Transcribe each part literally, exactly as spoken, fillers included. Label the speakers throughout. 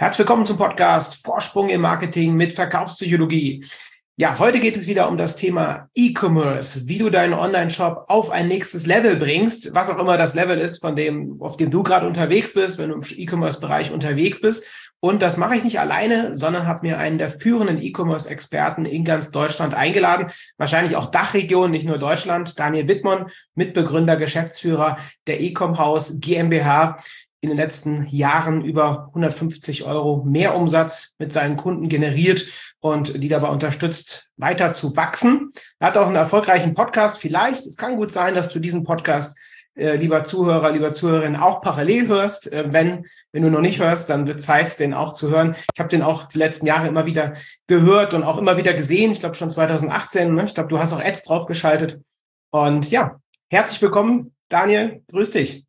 Speaker 1: Herzlich willkommen zum Podcast Vorsprung im Marketing mit Verkaufspsychologie. Ja, heute geht es wieder um das Thema E-Commerce, wie du deinen Online-Shop auf ein nächstes Level bringst, was auch immer das Level ist, von dem, auf dem du gerade unterwegs bist, wenn du im E-Commerce-Bereich unterwegs bist. Und das mache ich nicht alleine, sondern habe mir einen der führenden E-Commerce-Experten in ganz Deutschland eingeladen, wahrscheinlich auch Dachregion, nicht nur Deutschland, Daniel Wittmann, Mitbegründer, Geschäftsführer der Ecom-Haus GmbH. In den letzten Jahren über hundertfünfzig Euro Mehrumsatz mit seinen Kunden generiert und die dabei unterstützt, weiter zu wachsen. Er hat auch einen erfolgreichen Podcast. Vielleicht, es kann gut sein, dass du diesen Podcast, äh, lieber Zuhörer, lieber Zuhörerin, auch parallel hörst. Äh, wenn, wenn du noch nicht hörst, dann wird Zeit, den auch zu hören. Ich habe den auch die letzten Jahre immer wieder gehört und auch immer wieder gesehen. Ich glaube schon zwanzig achtzehn. Ne? Ich glaube, du hast auch Ads draufgeschaltet. Und ja, herzlich willkommen, Daniel. Grüß dich.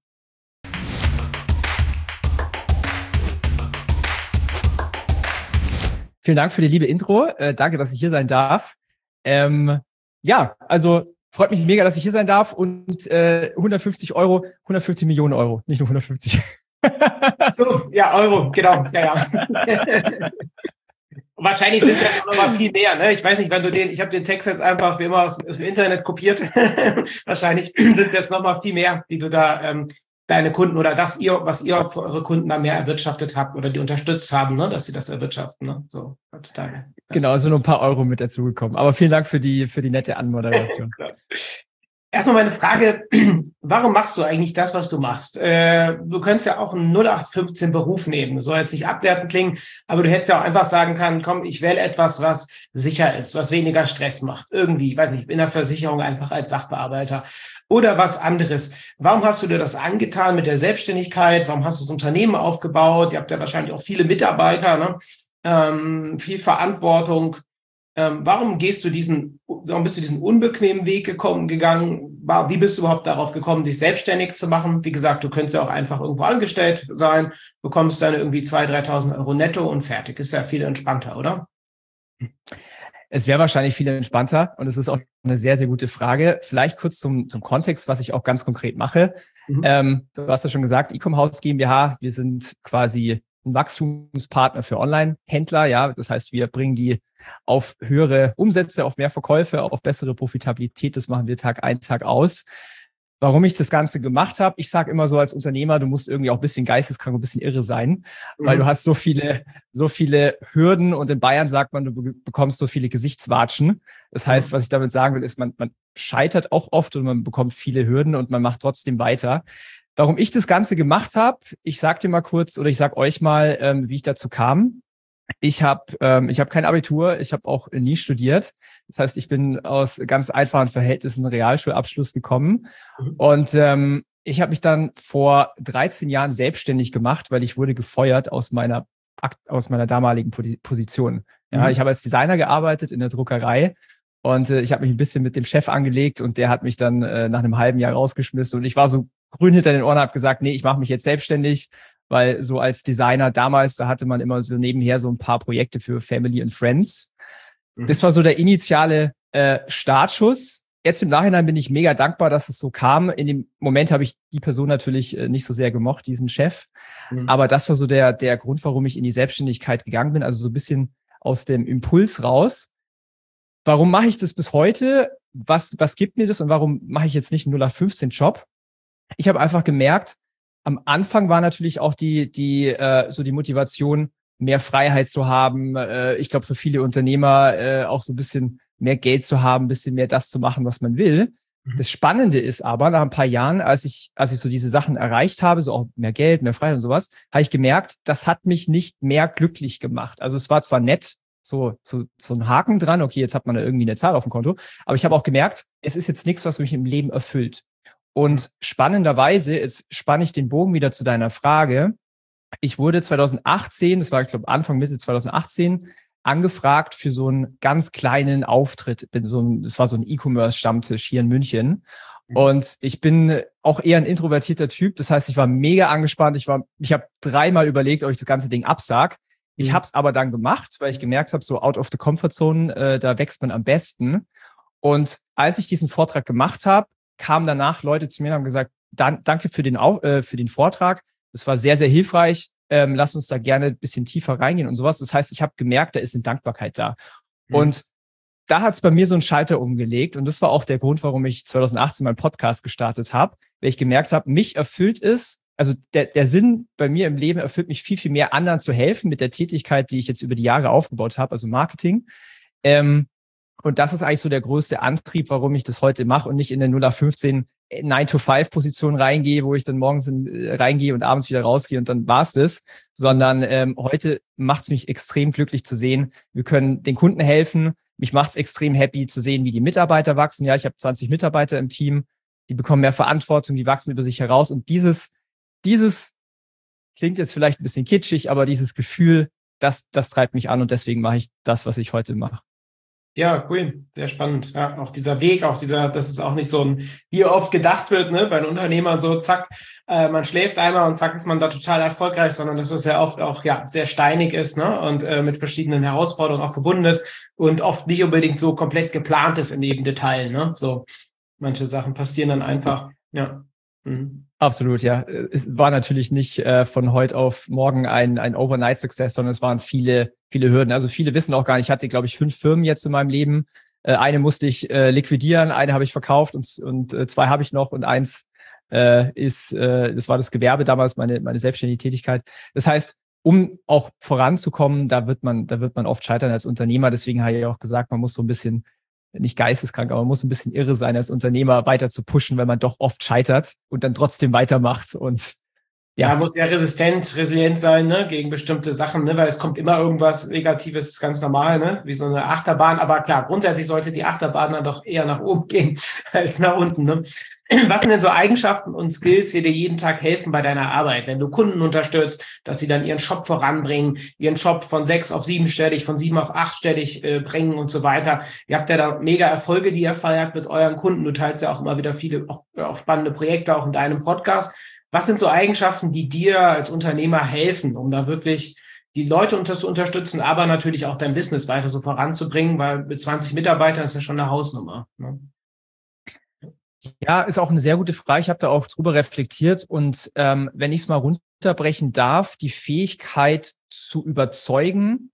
Speaker 2: Vielen Dank für die liebe Intro. Äh, danke, dass ich hier sein darf. Ähm, ja, also freut mich mega, dass ich hier sein darf. Und äh, hundertfünfzig Euro, hundertfünfzig Millionen Euro, nicht nur hundertfünfzig.
Speaker 1: So, ja, Euro, genau. Ja, ja. Wahrscheinlich sind es ja noch mal viel mehr. Ne? Ich weiß nicht, wenn du den, ich habe den Text jetzt einfach wie immer aus, aus dem Internet kopiert. Wahrscheinlich sind es jetzt noch mal viel mehr, die du da ähm, deine Kunden oder das ihr, was ihr für eure Kunden da mehr erwirtschaftet habt oder die unterstützt haben, ne, dass sie das erwirtschaften, ne, so heutzutage.
Speaker 2: Genau, also nur ein paar Euro mit dazugekommen. Aber vielen Dank für die, für die nette Anmoderation.
Speaker 1: Erstmal meine Frage, warum machst du eigentlich das, was du machst? Äh, du könntest ja auch einen null acht fünfzehn Beruf nehmen. Das soll jetzt nicht abwertend klingen, aber du hättest ja auch einfach sagen können, komm, ich wähle etwas, was sicher ist, was weniger Stress macht. Irgendwie, weiß nicht, in der Versicherung einfach als Sachbearbeiter oder was anderes. Warum hast du dir das angetan mit der Selbstständigkeit? Warum hast du das Unternehmen aufgebaut? Ihr habt ja wahrscheinlich auch viele Mitarbeiter, ne? ähm, viel Verantwortung. Ähm, warum gehst du diesen, warum bist du diesen unbequemen Weg gekommen, gegangen? Wie bist du überhaupt darauf gekommen, dich selbstständig zu machen? Wie gesagt, du könntest ja auch einfach irgendwo angestellt sein, bekommst dann irgendwie zweitausend, dreitausend Euro netto und fertig. Ist ja viel entspannter, oder?
Speaker 2: Es wäre wahrscheinlich viel entspannter und es ist auch eine sehr, sehr gute Frage. Vielleicht kurz zum, zum Kontext, was ich auch ganz konkret mache. Mhm. Ähm, du hast ja schon gesagt, Ecom-Haus GmbH, wir sind quasi ein Wachstumspartner für Online-Händler. Ja, das heißt, wir bringen die auf höhere Umsätze, auf mehr Verkäufe, auf bessere Profitabilität. Das machen wir Tag ein, Tag aus. Warum ich das Ganze gemacht habe, ich sage immer so als Unternehmer, du musst irgendwie auch ein bisschen geisteskrank, ein bisschen irre sein, mhm. weil du hast so viele, so viele Hürden und in Bayern sagt man, du bekommst so viele Gesichtswatschen. Das heißt, mhm. was ich damit sagen will, ist, man, man scheitert auch oft und man bekommt viele Hürden und man macht trotzdem weiter. Warum ich das Ganze gemacht habe, ich sag dir mal kurz oder ich sag euch mal, ähm, wie ich dazu kam. Ich habe ähm, ich habe kein Abitur, ich habe auch nie studiert. Das heißt, ich bin aus ganz einfachen Verhältnissen Realschulabschluss gekommen. Mhm. Und ähm, ich habe mich dann vor dreizehn Jahren selbstständig gemacht, weil ich wurde gefeuert aus meiner aus meiner damaligen Position. Ja, mhm. Ich habe als Designer gearbeitet in der Druckerei. Und äh, ich habe mich ein bisschen mit dem Chef angelegt und der hat mich dann äh, nach einem halben Jahr rausgeschmissen. Und ich war so grün hinter den Ohren, habe gesagt, nee, ich mache mich jetzt selbstständig, weil so als Designer damals, da hatte man immer so nebenher so ein paar Projekte für Family and Friends. Mhm. Das war so der initiale äh, Startschuss. Jetzt im Nachhinein bin ich mega dankbar, dass es so kam. In dem Moment habe ich die Person natürlich äh, nicht so sehr gemocht, diesen Chef. Mhm. Aber das war so der, der Grund, warum ich in die Selbstständigkeit gegangen bin. Also so ein bisschen aus dem Impuls raus. Warum mache ich das bis heute? Was, was gibt mir das und warum mache ich jetzt nicht einen null acht fünfzehn Job? Ich habe einfach gemerkt, am Anfang war natürlich auch die, die, äh, so die Motivation, mehr Freiheit zu haben. Äh, ich glaube, für viele Unternehmer äh, auch so ein bisschen mehr Geld zu haben, ein bisschen mehr das zu machen, was man will. Mhm. Das Spannende ist aber, nach ein paar Jahren, als ich, als ich so diese Sachen erreicht habe, so auch mehr Geld, mehr Freiheit und sowas, habe ich gemerkt, das hat mich nicht mehr glücklich gemacht. Also es war zwar nett, so, so, so ein Haken dran, okay, jetzt hat man da irgendwie eine Zahl auf dem Konto, aber ich habe auch gemerkt, es ist jetzt nichts, was mich im Leben erfüllt. Und spannenderweise, jetzt spanne ich den Bogen wieder zu deiner Frage. Ich wurde zwanzig achtzehn, das war, ich glaube, Anfang, Mitte zwanzig achtzehn, angefragt für so einen ganz kleinen Auftritt. Bin so ein, das war so ein E-Commerce-Stammtisch hier in München. Und ich bin auch eher ein introvertierter Typ. Das heißt, ich war mega angespannt. Ich war, ich habe dreimal überlegt, ob ich das ganze Ding absag. Ich mhm. habe es aber dann gemacht, weil ich gemerkt habe, so out of the comfort zone, äh, da wächst man am besten. Und als ich diesen Vortrag gemacht habe, kamen danach Leute zu mir und haben gesagt, Dan- danke für den, Au- äh, für den Vortrag. Das war sehr, sehr hilfreich. ähm, lass uns da gerne ein bisschen tiefer reingehen und sowas. Das heißt, ich habe gemerkt, da ist eine Dankbarkeit da. Mhm. Und da hat es bei mir so einen Schalter umgelegt und das war auch der Grund, warum ich zwanzig achtzehn meinen Podcast gestartet habe, weil ich gemerkt habe, mich erfüllt es, also der, der Sinn bei mir im Leben erfüllt mich viel, viel mehr, anderen zu helfen mit der Tätigkeit, die ich jetzt über die Jahre aufgebaut habe, also Marketing. Ähm, und das ist eigentlich so der größte Antrieb, warum ich das heute mache und nicht in der null acht fünfzehn nine to five Position reingehe, wo ich dann morgens in, äh, reingehe und abends wieder rausgehe und dann war's das, sondern ähm, heute macht es mich extrem glücklich zu sehen, wir können den Kunden helfen. Mich macht es extrem happy zu sehen, wie die Mitarbeiter wachsen. Ja, ich habe zwanzig Mitarbeiter im Team, die bekommen mehr Verantwortung, die wachsen über sich heraus. Und dieses, dieses klingt jetzt vielleicht ein bisschen kitschig, aber dieses Gefühl, das, das treibt mich an und deswegen mache ich das, was ich heute mache.
Speaker 1: Ja, cool, sehr spannend. Ja, auch dieser Weg, auch dieser, das ist auch nicht so ein, wie oft gedacht wird, ne, bei den Unternehmern so, zack, äh, man schläft einmal und zack ist man da total erfolgreich, sondern dass es ja oft auch, ja, sehr steinig ist, ne, und äh, mit verschiedenen Herausforderungen auch verbunden ist und oft nicht unbedingt so komplett geplant ist in jedem Detail, ne, so. Manche Sachen passieren dann einfach, ja. Mhm.
Speaker 2: Absolut, ja. Es war natürlich nicht äh, von heute auf morgen ein, ein Overnight-Success, sondern es waren viele, viele Hürden. Also viele wissen auch gar nicht, ich hatte, glaube ich, fünf Firmen jetzt in meinem Leben. Äh, eine musste ich äh, liquidieren, eine habe ich verkauft und, und äh, zwei habe ich noch und eins äh, ist, äh, das war das Gewerbe damals, meine, meine selbstständige Tätigkeit. Das heißt, um auch voranzukommen, da wird man, da wird man oft scheitern als Unternehmer. Deswegen habe ich auch gesagt, man muss so ein bisschen nicht geisteskrank, aber man muss ein bisschen irre sein, als Unternehmer weiter zu pushen, weil man doch oft scheitert und dann trotzdem weitermacht. Und ja,
Speaker 1: ja, muss ja resistent, resilient sein, ne, gegen bestimmte Sachen, ne, weil es kommt immer irgendwas Negatives, ist ganz normal, ne, wie so eine Achterbahn. Aber klar, grundsätzlich sollte die Achterbahn dann doch eher nach oben gehen als nach unten, ne. Was sind denn so Eigenschaften und Skills, die dir jeden Tag helfen bei deiner Arbeit, wenn du Kunden unterstützt, dass sie dann ihren Shop voranbringen, ihren Shop von sechs auf siebenstellig, von sieben auf achtstellig äh, bringen und so weiter. Ihr habt ja da mega Erfolge, die ihr feiert mit euren Kunden. Du teilst ja auch immer wieder viele auch, auch spannende Projekte, auch in deinem Podcast. Was sind so Eigenschaften, die dir als Unternehmer helfen, um da wirklich die Leute unter zu unterstützen, aber natürlich auch dein Business weiter so voranzubringen, weil mit zwanzig Mitarbeitern ist ja schon eine Hausnummer, ne?
Speaker 2: Ja, ist auch eine sehr gute Frage. Ich habe da auch drüber reflektiert und ähm, wenn ich es mal runterbrechen darf, die Fähigkeit zu überzeugen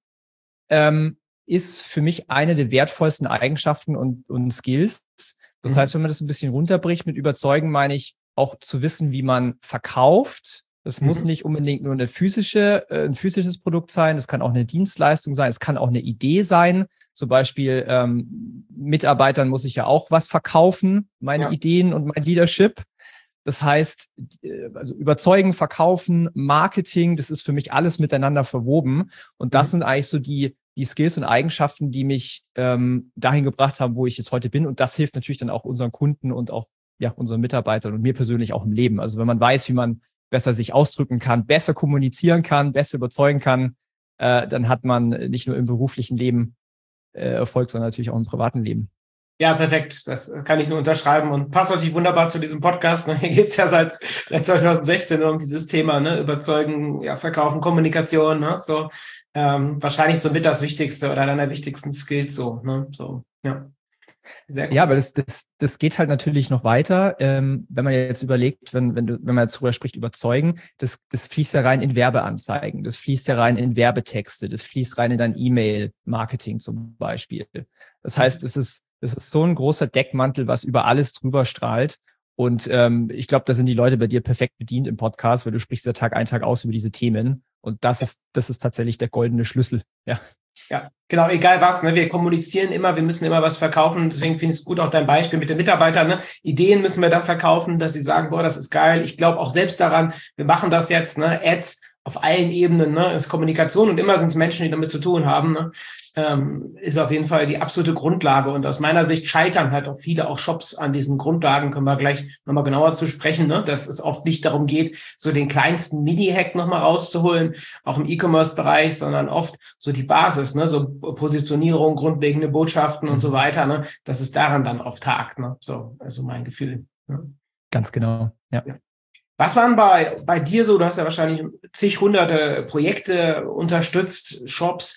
Speaker 2: ähm, ist für mich eine der wertvollsten Eigenschaften und, und Skills. Das mhm. heißt, wenn man das ein bisschen runterbricht, mit überzeugen meine ich auch zu wissen, wie man verkauft. Das mhm. muss nicht unbedingt nur eine physische, äh, ein physisches Produkt sein. Das kann auch eine Dienstleistung sein. Es kann auch eine Idee sein. Zum Beispiel ähm, Mitarbeitern muss ich ja auch was verkaufen, meine ja. Ideen und mein Leadership. Das heißt, also überzeugen, verkaufen, Marketing, das ist für mich alles miteinander verwoben. Und das mhm. sind eigentlich so die, die Skills und Eigenschaften, die mich ähm, dahin gebracht haben, wo ich jetzt heute bin. Und das hilft natürlich dann auch unseren Kunden und auch ja, unseren Mitarbeitern und mir persönlich auch im Leben. Also wenn man weiß, wie man besser sich ausdrücken kann, besser kommunizieren kann, besser überzeugen kann, äh, dann hat man nicht nur im beruflichen Leben Erfolg, sondern natürlich auch im privaten Leben.
Speaker 1: Ja, perfekt. Das kann ich nur unterschreiben und passt natürlich wunderbar zu diesem Podcast. Ne? Hier geht's ja seit, seit zwanzig sechzehn um dieses Thema, ne? Überzeugen, ja, Verkaufen, Kommunikation, ne? So, ähm, wahrscheinlich so mit das Wichtigste oder einer der wichtigsten Skills, so, ne? So, ja.
Speaker 2: Sehr gut. Ja, aber das, das, das geht halt natürlich noch weiter. Ähm, wenn man jetzt überlegt, wenn, wenn, du, wenn man jetzt darüber spricht, überzeugen, das, das fließt ja rein in Werbeanzeigen, das fließt ja rein in Werbetexte, das fließt rein in dein E-Mail-Marketing zum Beispiel. Das heißt, es ist, es ist so ein großer Deckmantel, was über alles drüber strahlt. Und ähm, ich glaube, da sind die Leute bei dir perfekt bedient im Podcast, weil du sprichst ja Tag ein, Tag aus über diese Themen. Und das ist, das ist tatsächlich der goldene Schlüssel, ja.
Speaker 1: Ja, genau, egal was, ne? Wir kommunizieren immer, wir müssen immer was verkaufen. Deswegen finde ich es gut, auch dein Beispiel mit den Mitarbeitern. Ne? Ideen müssen wir da verkaufen, dass sie sagen, boah, das ist geil. Ich glaube auch selbst daran, wir machen das jetzt, ne? Ads auf allen Ebenen, ne? Ist Kommunikation und immer sind es Menschen, die damit zu tun haben, ne? Ähm, ist auf jeden Fall die absolute Grundlage. Und aus meiner Sicht scheitern halt auch viele auch Shops an diesen Grundlagen, können wir gleich nochmal genauer zu sprechen, ne? Dass es oft nicht darum geht, so den kleinsten Mini-Hack nochmal rauszuholen, auch im E-Commerce-Bereich, sondern oft so die Basis, ne? So Positionierung, grundlegende Botschaften und so weiter, ne? Dass es daran dann oft hakt, ne? So, also mein Gefühl. Ne?
Speaker 2: Ganz genau, ja.
Speaker 1: ja. Was waren bei, bei dir so, du hast ja wahrscheinlich zig hunderte Projekte unterstützt, Shops.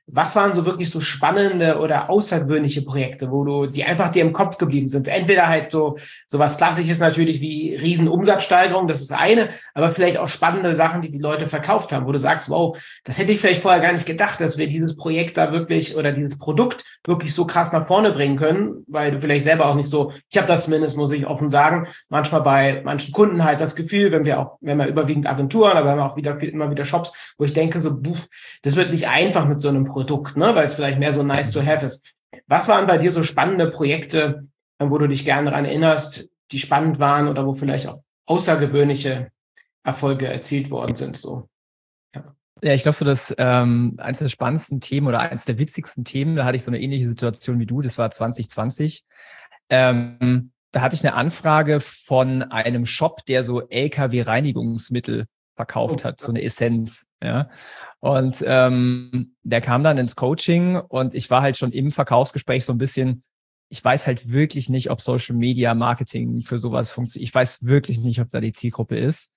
Speaker 1: Was waren so wirklich so spannende oder außergewöhnliche Projekte, wo du, die einfach dir im Kopf geblieben sind? Entweder halt so, so was Klassisches natürlich wie Riesenumsatzsteigerung, das ist eine, aber vielleicht auch spannende Sachen, die die Leute verkauft haben, wo du sagst, wow, das hätte ich vielleicht vorher gar nicht gedacht, dass wir dieses Projekt da wirklich oder dieses Produkt wirklich so krass nach vorne bringen können, weil du vielleicht selber auch nicht so, ich habe das zumindest, muss ich offen sagen, manchmal bei manchen Kunden halt das Gefühl, wenn wir auch, wenn wir überwiegend Agenturen, aber wir haben auch wieder viel, immer wieder Shops, wo ich denke so, buh, das wird nicht einfach mit so einem Produkt, ne, weil es vielleicht mehr so nice to have ist. Was waren bei dir so spannende Projekte, wo du dich gerne daran erinnerst, die spannend waren oder wo vielleicht auch außergewöhnliche Erfolge erzielt worden sind? So.
Speaker 2: Ja, ja, ich glaube so, dass ähm, eines der spannendsten Themen oder eines der witzigsten Themen, da hatte ich so eine ähnliche Situation wie du, das war zwanzig zwanzig. Ähm, da hatte ich eine Anfrage von einem Shop, der so L K W-Reinigungsmittel verkauft hat, so eine Essenz, ja. Und ähm, der kam dann ins Coaching und ich war halt schon im Verkaufsgespräch so ein bisschen, ich weiß halt wirklich nicht, ob Social Media Marketing für sowas funktioniert. Ich weiß wirklich nicht, ob da die Zielgruppe ist.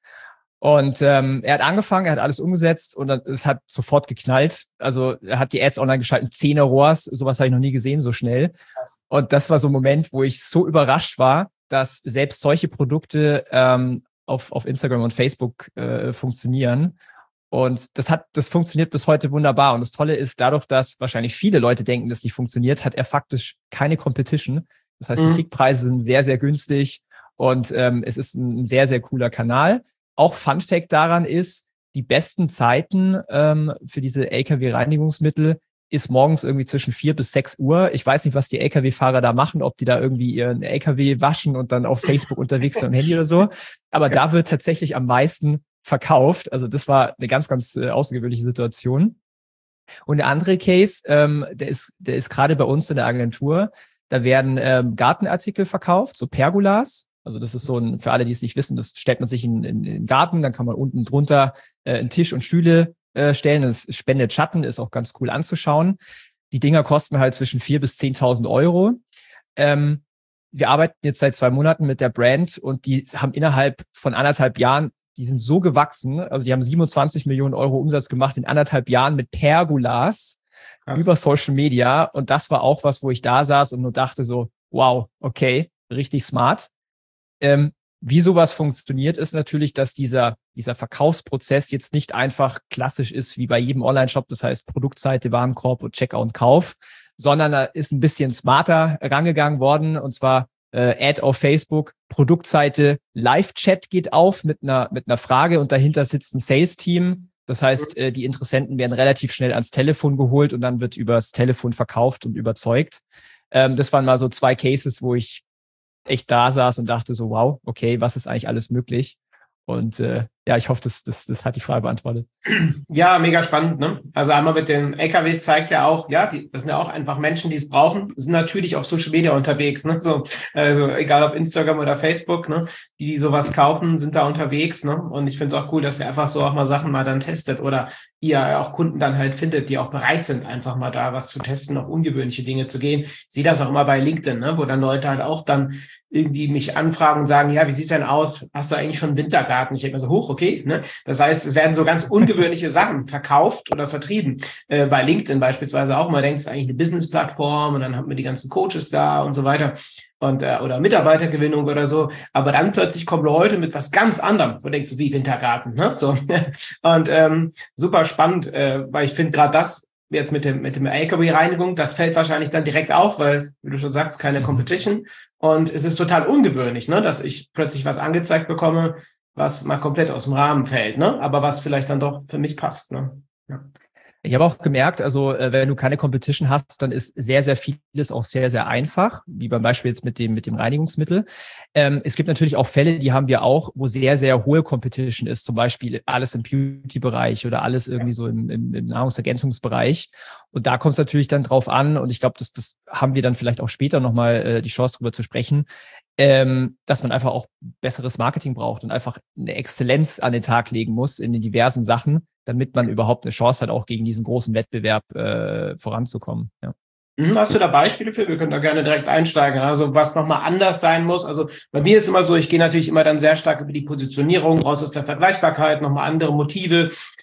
Speaker 2: Und ähm, er hat angefangen, er hat alles umgesetzt und dann, es hat sofort geknallt. Also er hat die Ads online geschalten, zehn R O A S, sowas habe ich noch nie gesehen, so schnell. Und das war so ein Moment, wo ich so überrascht war, dass selbst solche Produkte ähm, auf, auf Instagram und Facebook äh, funktionieren. Und das hat, das funktioniert bis heute wunderbar. Und das Tolle ist, dadurch, dass wahrscheinlich viele Leute denken, dass nicht funktioniert, hat er faktisch keine Competition. Das heißt, mhm. die Klickpreise sind sehr, sehr günstig und ähm, es ist ein sehr, sehr cooler Kanal. Auch Fun Fact daran ist, die besten Zeiten ähm, für diese L K W-Reinigungsmittel ist morgens irgendwie zwischen vier bis sechs Uhr. Ich weiß nicht, was die L K W-Fahrer da machen, ob die da irgendwie ihren L K W waschen und dann auf Facebook unterwegs sind am Handy oder so. Aber ja. da wird tatsächlich am meisten verkauft. Also das war eine ganz, ganz äh, außergewöhnliche Situation. Und der andere Case, ähm, der ist, der ist gerade bei uns in der Agentur. Da werden ähm, Gartenartikel verkauft, so Pergolas. Also das ist so ein, für alle, die es nicht wissen, das stellt man sich in, in, in den Garten, dann kann man unten drunter äh, einen Tisch und Stühle äh, stellen. Das spendet Schatten, ist auch ganz cool anzuschauen. Die Dinger kosten halt zwischen viertausend bis zehntausend Euro. Ähm, wir arbeiten jetzt seit zwei Monaten mit der Brand und die haben innerhalb von anderthalb Jahren, die sind so gewachsen, also die haben siebenundzwanzig Millionen Euro Umsatz gemacht in anderthalb Jahren mit Pergolas Krass. Über Social Media. Und das war auch was, wo ich da saß und nur dachte so, wow, okay, richtig smart. Ähm, wie sowas funktioniert, ist natürlich, dass dieser, dieser Verkaufsprozess jetzt nicht einfach klassisch ist wie bei jedem Online-Shop, das heißt Produktseite, Warenkorb und Checkout und Kauf, sondern da ist ein bisschen smarter rangegangen worden und zwar äh, Ad auf Facebook, Produktseite, Live-Chat geht auf mit einer, mit einer Frage und dahinter sitzt ein Sales-Team. Das heißt, äh, die Interessenten werden relativ schnell ans Telefon geholt und dann wird übers Telefon verkauft und überzeugt. Ähm, das waren mal so zwei Cases, wo ich echt da saß und dachte so, wow, okay, was ist eigentlich alles möglich? Und äh, ja, ich hoffe, das, das, das hat die Frage beantwortet.
Speaker 1: Ja, mega spannend, ne? Also einmal mit den L K Ws zeigt ja auch, ja, die, das sind ja auch einfach Menschen, die es brauchen, sind natürlich auf Social Media unterwegs, ne? So, also egal ob Instagram oder Facebook, ne? Die, die sowas kaufen, sind da unterwegs, ne? Und ich finde es auch cool, dass ihr einfach so auch mal Sachen mal dann testet oder ihr auch Kunden dann halt findet, die auch bereit sind, einfach mal da was zu testen, auf ungewöhnliche Dinge zu gehen. Ich sehe das auch immer bei LinkedIn, ne? Wo dann Leute halt auch dann irgendwie mich anfragen und sagen, ja, wie sieht's denn aus? Hast du eigentlich schon einen Wintergarten? Ich denke mir so, hoch, okay, ne? Das heißt, es werden so ganz ungewöhnliche Sachen verkauft oder vertrieben. Äh, bei LinkedIn beispielsweise auch. Man denkt, es ist eigentlich eine Business-Plattform und dann haben wir die ganzen Coaches da und so weiter und äh, oder Mitarbeitergewinnung oder so. Aber dann plötzlich kommen Leute mit was ganz anderem. Wo denkst du, wie Wintergarten, ne? So. Und ähm, super spannend, äh, weil ich finde gerade das, jetzt mit dem, mit dem L K W-Reinigung, das fällt wahrscheinlich dann direkt auf, weil, wie du schon sagst, keine Competition. Und es ist total ungewöhnlich, ne, dass ich plötzlich was angezeigt bekomme, was mal komplett aus dem Rahmen fällt, ne, aber was vielleicht dann doch für mich passt, ne. Ja.
Speaker 2: Ich habe auch gemerkt, also äh, wenn du keine Competition hast, dann ist sehr, sehr vieles auch sehr, sehr einfach, wie beim Beispiel jetzt mit dem mit dem Reinigungsmittel. Ähm, es gibt natürlich auch Fälle, die haben wir auch, wo sehr, sehr hohe Competition ist, zum Beispiel alles im Beauty-Bereich oder alles irgendwie so im, im, im Nahrungsergänzungsbereich. Und da kommt es natürlich dann drauf an und ich glaube, das, das haben wir dann vielleicht auch später nochmal äh, die Chance drüber zu sprechen, ähm, dass man einfach auch besseres Marketing braucht und einfach eine Exzellenz an den Tag legen muss in den diversen Sachen, damit man überhaupt eine Chance hat, auch gegen diesen großen Wettbewerb äh, voranzukommen. Ja.
Speaker 1: Hast du da Beispiele für? Wir können da gerne direkt einsteigen. Also was nochmal anders sein muss. Also bei mir ist immer so, ich gehe natürlich immer dann sehr stark über die Positionierung, raus aus der Vergleichbarkeit, nochmal andere Motive.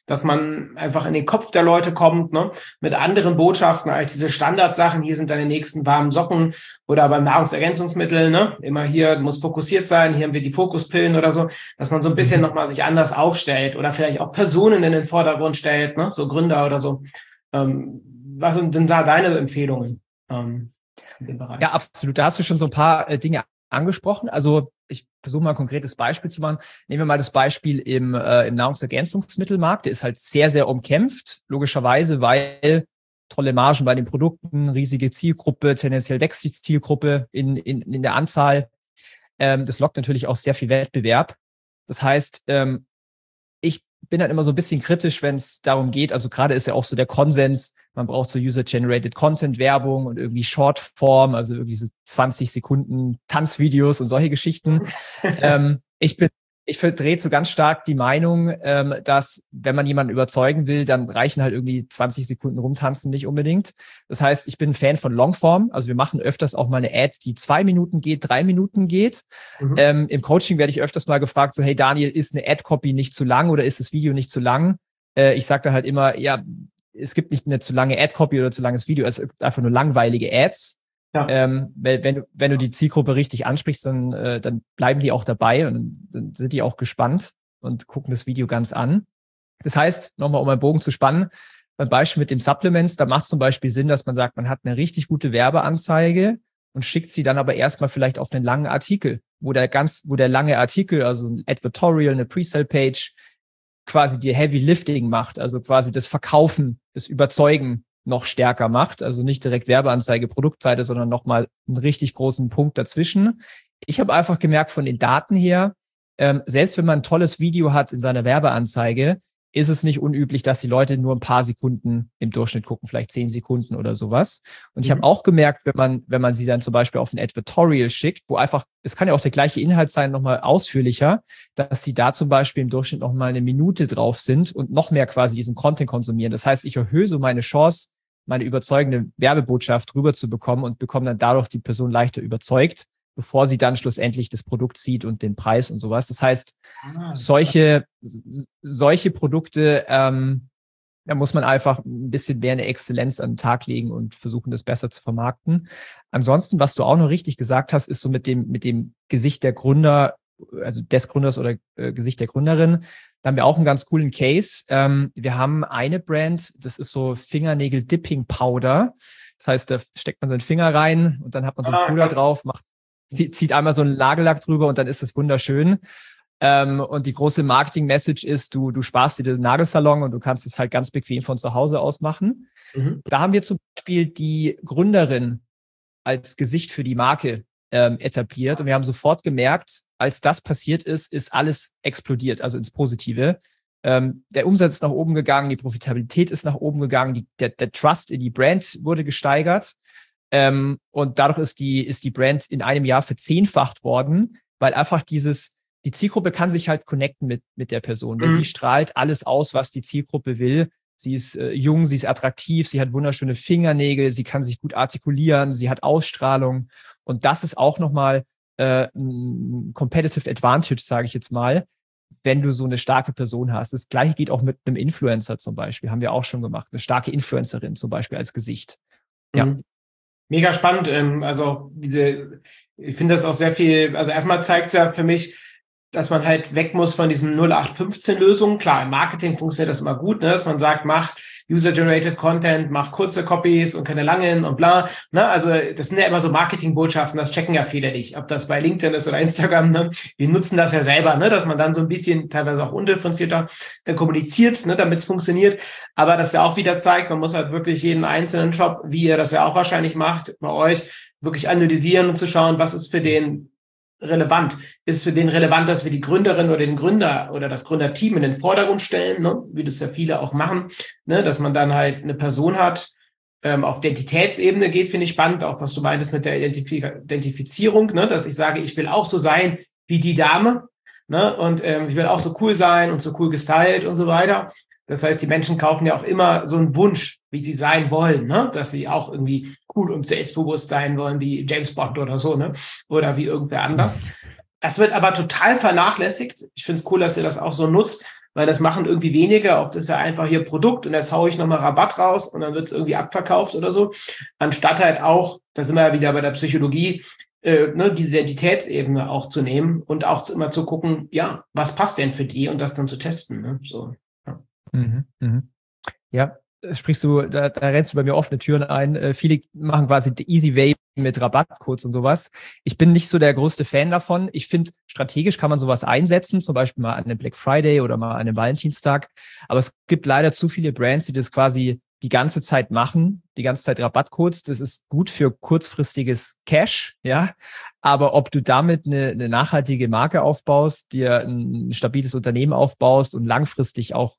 Speaker 1: dass man einfach in den Kopf der Leute kommt, ne, mit anderen Botschaften als diese Standardsachen. Hier sind deine nächsten warmen Socken oder beim Nahrungsergänzungsmittel, ne, immer hier muss fokussiert sein, hier haben wir die Fokuspillen oder so, dass man so ein bisschen nochmal sich anders aufstellt oder vielleicht auch Personen in den Vordergrund stellt, ne, so Gründer oder so. Ähm, was sind denn da deine Empfehlungen ähm, in dem Bereich?
Speaker 2: Ja, absolut. Da hast du schon so ein paar äh, Dinge angesprochen. Also ich versuche mal ein konkretes Beispiel zu machen. Nehmen wir mal das Beispiel im, äh, im Nahrungsergänzungsmittelmarkt. Der ist halt sehr, sehr umkämpft, logischerweise, weil tolle Margen bei den Produkten, riesige Zielgruppe, tendenziell wächst die Zielgruppe in, in, in der Anzahl. Ähm, das lockt natürlich auch sehr viel Wettbewerb. Das heißt, ähm, ich bin dann immer so ein bisschen kritisch, wenn es darum geht, also gerade ist ja auch so der Konsens, man braucht so User-Generated Content-Werbung und irgendwie Shortform, also irgendwie so zwanzig Sekunden Tanzvideos und solche Geschichten. ähm, ich bin, ich vertrete so ganz stark die Meinung, ähm, dass wenn man jemanden überzeugen will, dann reichen halt irgendwie zwanzig Sekunden rumtanzen nicht unbedingt. Das heißt, ich bin ein Fan von Longform. Also wir machen öfters auch mal eine Ad, die zwei Minuten geht, drei Minuten geht. Mhm. Ähm, im Coaching werde ich öfters mal gefragt, so, hey Daniel, ist eine Ad-Copy nicht zu lang oder ist das Video nicht zu lang? Äh, ich sage da halt immer, ja, es gibt nicht eine zu lange Ad-Copy oder zu langes Video, es gibt einfach nur langweilige Ads. Ja. Ähm, wenn, wenn, du, wenn du die Zielgruppe richtig ansprichst, dann, äh, dann bleiben die auch dabei und dann sind die auch gespannt und gucken das Video ganz an. Das heißt, nochmal um einen Bogen zu spannen, beim Beispiel mit dem Supplements, da macht es zum Beispiel Sinn, dass man sagt, man hat eine richtig gute Werbeanzeige und schickt sie dann aber erstmal vielleicht auf einen langen Artikel, wo der ganz, wo der lange Artikel, also ein Advertorial, eine Pre-Sale-Page, quasi die Heavy Lifting macht, also quasi das Verkaufen, das Überzeugen noch stärker macht, also nicht direkt Werbeanzeige, Produktseite, sondern nochmal einen richtig großen Punkt dazwischen. Ich habe einfach gemerkt von den Daten her, ähm, selbst wenn man ein tolles Video hat in seiner Werbeanzeige, ist es nicht unüblich, dass die Leute nur ein paar Sekunden im Durchschnitt gucken, vielleicht zehn Sekunden oder sowas. Und ich mhm. habe auch gemerkt, wenn man, wenn man sie dann zum Beispiel auf ein Advertorial schickt, wo einfach, es kann ja auch der gleiche Inhalt sein, nochmal ausführlicher, dass sie da zum Beispiel im Durchschnitt nochmal eine Minute drauf sind und noch mehr quasi diesen Content konsumieren. Das heißt, ich erhöhe so meine Chance, meine überzeugende Werbebotschaft rüberzubekommen und bekomme dann dadurch die Person leichter überzeugt, bevor sie dann schlussendlich das Produkt sieht und den Preis und sowas. Das heißt, ah, das solche, solche Produkte, ähm, da muss man einfach ein bisschen mehr eine Exzellenz an den Tag legen und versuchen, das besser zu vermarkten. Ansonsten, was du auch noch richtig gesagt hast, ist so mit dem, mit dem Gesicht der Gründer, also des Gründers oder äh, Gesicht der Gründerin. Da haben wir auch einen ganz coolen Case. Ähm, wir haben eine Brand, das ist so Fingernägel-Dipping-Powder. Das heißt, da steckt man seinen Finger rein und dann hat man so ein Puder ah, drauf, macht zieht einmal so einen Nagellack drüber und dann ist es wunderschön. Ähm, und die große Marketing-Message ist, du, du sparst dir den Nagelsalon und du kannst es halt ganz bequem von zu Hause aus machen. Mhm. Da haben wir zum Beispiel die Gründerin als Gesicht für die Marke ähm, etabliert und wir haben sofort gemerkt, als das passiert ist, ist alles explodiert, also ins Positive. Ähm, der Umsatz ist nach oben gegangen, die Profitabilität ist nach oben gegangen, die, der, der Trust in die Brand wurde gesteigert. Ähm, und dadurch ist die, ist die Brand in einem Jahr verzehnfacht worden, weil einfach dieses, die Zielgruppe kann sich halt connecten mit, mit der Person. Mhm. Sie strahlt alles aus, was die Zielgruppe will. Sie ist äh, jung, sie ist attraktiv, sie hat wunderschöne Fingernägel, sie kann sich gut artikulieren, sie hat Ausstrahlung. Und das ist auch nochmal äh, ein Competitive Advantage, sage ich jetzt mal, wenn du so eine starke Person hast. Das Gleiche geht auch mit einem Influencer zum Beispiel, haben wir auch schon gemacht. Eine starke Influencerin zum Beispiel als Gesicht. Ja.
Speaker 1: Mhm. Mega spannend. Also diese, ich finde das auch sehr viel, also erstmal zeigt es ja für mich, dass man halt weg muss von diesen null acht fünfzehn Lösungen. Klar, im Marketing funktioniert das immer gut, ne, dass man sagt, macht User-Generated Content, macht kurze Copies und keine langen und bla. Ne, also das sind ja immer so Marketingbotschaften, das checken ja viele nicht, ob das bei LinkedIn ist oder Instagram. Ne. Wir nutzen das ja selber, ne, dass man dann so ein bisschen teilweise auch undifferenzierter äh, kommuniziert, ne, damit es funktioniert. Aber das ja auch wieder zeigt, man muss halt wirklich jeden einzelnen Job, wie ihr das ja auch wahrscheinlich macht, bei euch wirklich analysieren und zu schauen, was ist für den relevant. Ist für den relevant, dass wir die Gründerin oder den Gründer oder das Gründerteam in den Vordergrund stellen, ne? Wie das ja viele auch machen, ne? Dass man dann halt eine Person hat, ähm, auf Identitätsebene geht, finde ich spannend, auch was du meintest mit der Identif- Identifizierung, ne? Dass ich sage, ich will auch so sein wie die Dame, ne? Und ähm, ich will auch so cool sein und so cool gestylt und so weiter. Das heißt, die Menschen kaufen ja auch immer so einen Wunsch, wie sie sein wollen, ne? Dass sie auch irgendwie cool und selbstbewusst sein wollen, wie James Bond oder so, ne? Oder wie irgendwer anders. Das wird aber total vernachlässigt. Ich finde es cool, dass ihr das auch so nutzt, weil das machen irgendwie wenige. Oft ist ja einfach hier Produkt und jetzt haue ich nochmal Rabatt raus und dann wird es irgendwie abverkauft oder so. Anstatt halt auch, da sind wir ja wieder bei der Psychologie, äh, ne, diese Identitätsebene auch zu nehmen und auch zu, immer zu gucken, ja, was passt denn für die und das dann zu testen. Ne? So, ja.
Speaker 2: Mhm, mhm. Ja, sprichst du, da, da rennst du bei mir offene Türen ein. Äh, viele machen quasi die Easy Way mit Rabattcodes und sowas. Ich bin nicht so der größte Fan davon. Ich finde, strategisch kann man sowas einsetzen, zum Beispiel mal an einem Black Friday oder mal an einem Valentinstag. Aber es gibt leider zu viele Brands, die das quasi die ganze Zeit machen, die ganze Zeit Rabattcodes. Das ist gut für kurzfristiges Cash, ja. Aber ob du damit eine, eine nachhaltige Marke aufbaust, dir ein stabiles Unternehmen aufbaust und langfristig auch,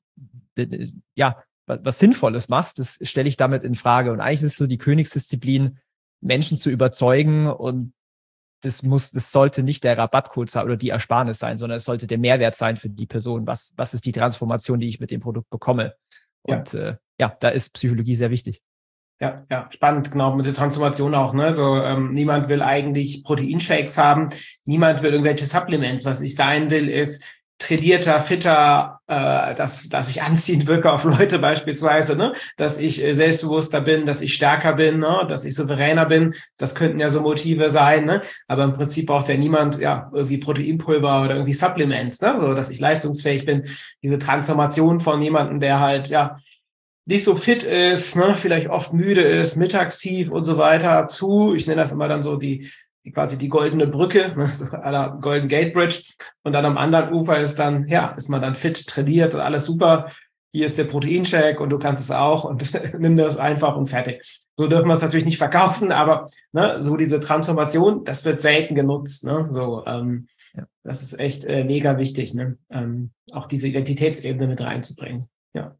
Speaker 2: ja, was Sinnvolles machst, das stelle ich damit in Frage. Und eigentlich ist es so die Königsdisziplin, Menschen zu überzeugen, und das muss, das sollte nicht der Rabattcode sein oder die Ersparnis sein, sondern es sollte der Mehrwert sein für die Person. Was, was ist die Transformation, die ich mit dem Produkt bekomme? Und ja, äh, ja da ist Psychologie sehr wichtig.
Speaker 1: Ja, ja, spannend, genau, mit der Transformation auch, ne? So, ähm, niemand will eigentlich Proteinshakes haben, niemand will irgendwelche Supplements. Was ich sein will, ist trainierter, fitter, äh, dass, dass ich anziehend wirke auf Leute beispielsweise, ne? Dass ich äh, selbstbewusster bin, dass ich stärker bin, ne? Dass ich souveräner bin. Das könnten ja so Motive sein, ne? Aber im Prinzip braucht ja niemand, ja, irgendwie Proteinpulver oder irgendwie Supplements, ne? So, dass ich leistungsfähig bin. Diese Transformation von jemandem, der halt, ja, nicht so fit ist, ne, vielleicht oft müde ist, mittagstief und so weiter, zu, ich nenne das immer dann so die, die quasi die goldene Brücke, ne, so à la Golden Gate Bridge, und dann am anderen Ufer ist dann, ja, ist man dann fit, trainiert, alles super, hier ist der Proteinshake und du kannst es auch und nimm das einfach und fertig. So dürfen wir es natürlich nicht verkaufen, aber ne, so diese Transformation, das wird selten genutzt, ne, so, ähm, ja. Das ist echt äh, mega wichtig, ne, ähm, auch diese Identitätsebene mit reinzubringen, ja.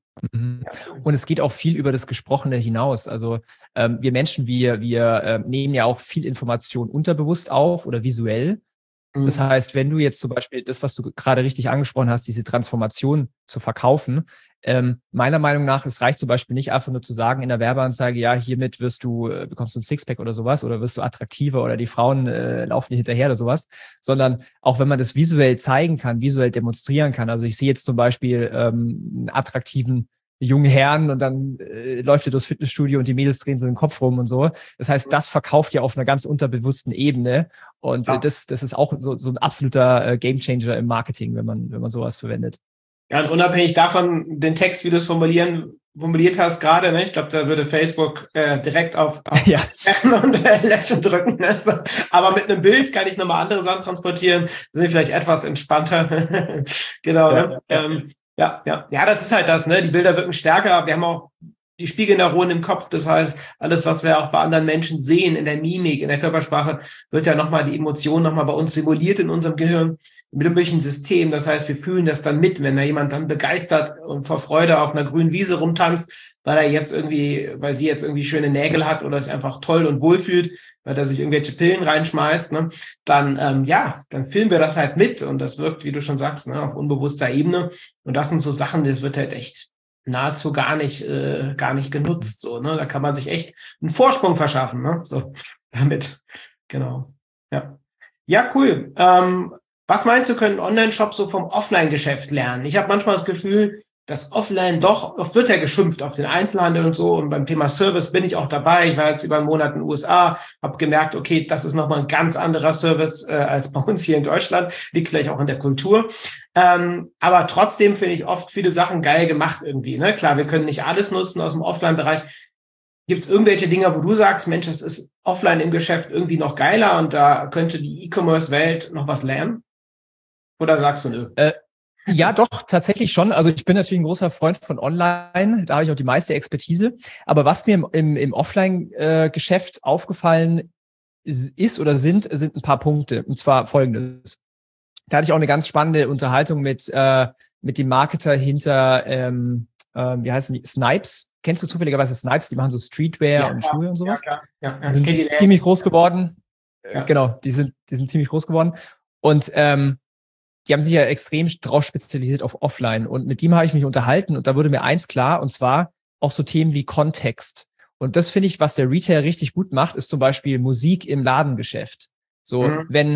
Speaker 2: Und es geht auch viel über das Gesprochene hinaus. Also ähm, wir Menschen, wir, wir äh, nehmen ja auch viel Information unterbewusst auf oder visuell. Mhm. Das heißt, wenn du jetzt zum Beispiel das, was du gerade richtig angesprochen hast, diese Transformation zu verkaufen, ähm, meiner Meinung nach, es reicht zum Beispiel nicht einfach nur zu sagen in der Werbeanzeige, ja, hiermit wirst du, äh, bekommst du ein Sixpack oder sowas oder wirst du attraktiver oder die Frauen äh, laufen dir hinterher oder sowas, sondern auch wenn man das visuell zeigen kann, visuell demonstrieren kann. Also ich sehe jetzt zum Beispiel ähm, einen attraktiven jungen Herrn und dann äh, läuft er durchs Fitnessstudio und die Mädels drehen so den Kopf rum und so. Das heißt, das verkauft ja auf einer ganz unterbewussten Ebene, und ja. äh, das, das ist auch so, so ein absoluter äh, Gamechanger im Marketing, wenn man, wenn man sowas verwendet.
Speaker 1: Ja, und unabhängig davon, den Text, wie du es formulieren, formuliert hast gerade, ne? Ich glaube, da würde Facebook äh, direkt auf, auf
Speaker 2: ja.
Speaker 1: und äh, Lächeln drücken. Ne? So. Aber mit einem Bild kann ich nochmal andere Sachen transportieren, sind vielleicht etwas entspannter. Genau.
Speaker 2: Ja,
Speaker 1: ne?
Speaker 2: ja.
Speaker 1: Ähm, ja, ja. Ja, das ist halt das, ne? Die Bilder wirken stärker. Wir haben auch die Spiegelneuronen im Kopf. Das heißt, alles, was wir auch bei anderen Menschen sehen, in der Mimik, in der Körpersprache, wird ja nochmal die Emotion nochmal bei uns simuliert in unserem Gehirn. Mit einem bestimmten System. Das heißt, wir fühlen das dann mit, wenn da jemand dann begeistert und vor Freude auf einer grünen Wiese rumtanzt, weil er jetzt irgendwie, weil sie jetzt irgendwie schöne Nägel hat oder sich einfach toll und wohl fühlt, weil er sich irgendwelche Pillen reinschmeißt, ne, dann, ähm, ja, dann filmen wir das halt mit, und das wirkt, wie du schon sagst, ne, auf unbewusster Ebene. Und das sind so Sachen, das wird halt echt nahezu gar nicht, äh, gar nicht genutzt, so, ne, da kann man sich echt einen Vorsprung verschaffen, ne, so, damit. Genau. Ja. Ja, cool. Ähm, Was meinst du, können Online-Shops so vom Offline-Geschäft lernen? Ich habe manchmal das Gefühl, dass Offline doch, oft wird ja geschimpft auf den Einzelhandel und so. Und beim Thema Service bin ich auch dabei. Ich war jetzt über einen Monat in den U S A, habe gemerkt, okay, das ist nochmal ein ganz anderer Service äh, als bei uns hier in Deutschland. Liegt vielleicht auch in der Kultur. Ähm, aber trotzdem finde ich oft viele Sachen geil gemacht irgendwie. Ne? Klar, wir können nicht alles nutzen aus dem Offline-Bereich. Gibt es irgendwelche Dinge, wo du sagst, Mensch, das ist offline im Geschäft irgendwie noch geiler und da könnte die E-Commerce-Welt noch was lernen? Oder sagst du nö?
Speaker 2: Äh, ja, doch, tatsächlich schon. Also ich bin natürlich ein großer Freund von Online. Da habe ich auch die meiste Expertise. Aber was mir im, im, im Offline-Geschäft äh, aufgefallen ist, ist oder sind, sind ein paar Punkte. Und zwar Folgendes. Da hatte ich auch eine ganz spannende Unterhaltung mit, äh, mit dem Marketer hinter, ähm, äh, wie heißen die, Snipes. Kennst du zufälligerweise Snipes? Die machen so Streetwear ja, und Schuhe und sowas. Ja, klar. Ja, ja, die sind ziemlich groß geworden. Ja. Genau, die sind, die sind ziemlich groß geworden. Und ähm, die haben sich ja extrem drauf spezialisiert auf Offline. Und mit dem habe ich mich unterhalten und da wurde mir eins klar, und zwar auch so Themen wie Kontext. Und das finde ich, was der Retailer richtig gut macht, ist zum Beispiel Musik im Ladengeschäft. So, mhm. wenn